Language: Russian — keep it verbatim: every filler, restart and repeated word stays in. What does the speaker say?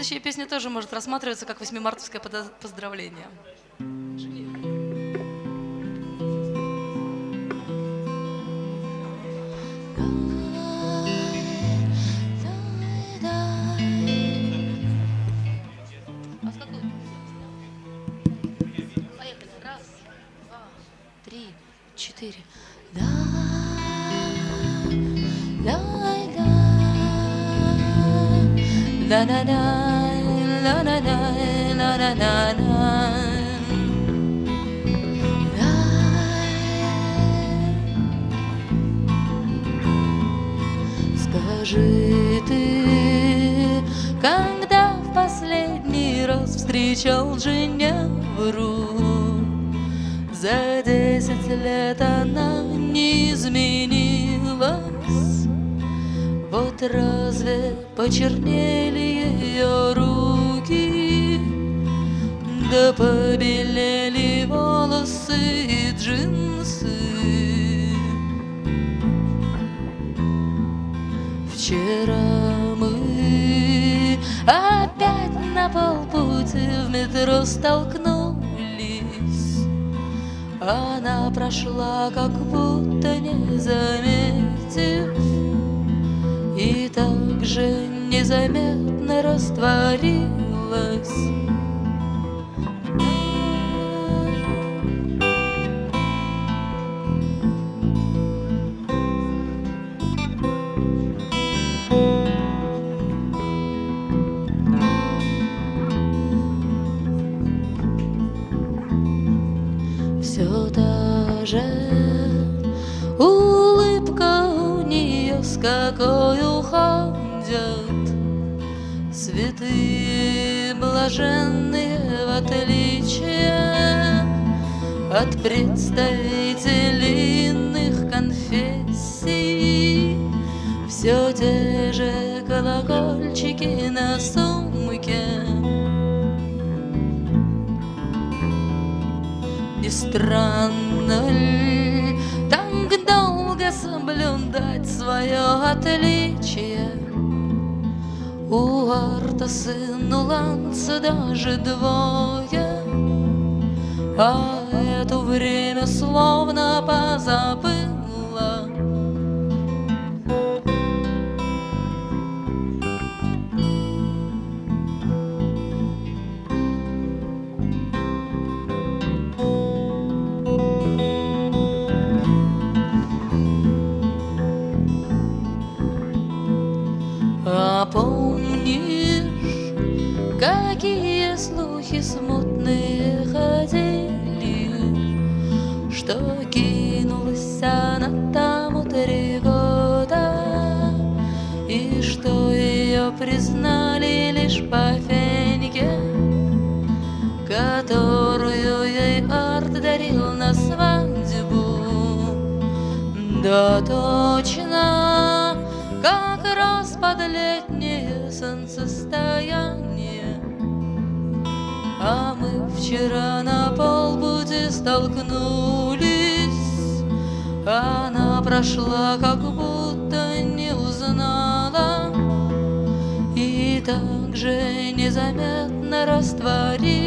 Следующая песня тоже может рассматриваться как восьмимартовское поздравление. Поехали. Раз, два, три, четыре. Да, да, да, да, да, да, да, да, да, да, да. Скажи ты, когда в последний раз встречал Женевру? За десять лет она не изменилась. Вот разве почернели ее руки, да побелели волосы и джинсы? Вчера мы опять на полпути в метро столкнулись. Она прошла, как будто не заметив, и так же незаметно растворилась. Все та же улыбка у нее, с какой уходят святые блаженные, в отличие от представителей иных конфессий. Все те же колокольчики на сумке. Не странно ли так долго соблюдать свое отличие? У Артаса и Нуланца даже двое, а это время словно позабыла. А помнишь, какие слухи смутные ходили, что кинулась она там у три года, и что ее признали лишь по феньке, которую ей Арт дарил на свадьбу? Да точно, как раз под летнее солнцестояние. А мы вчера на полпути столкнулись. Она прошла, как будто не узнала, и так же незаметно растворилась.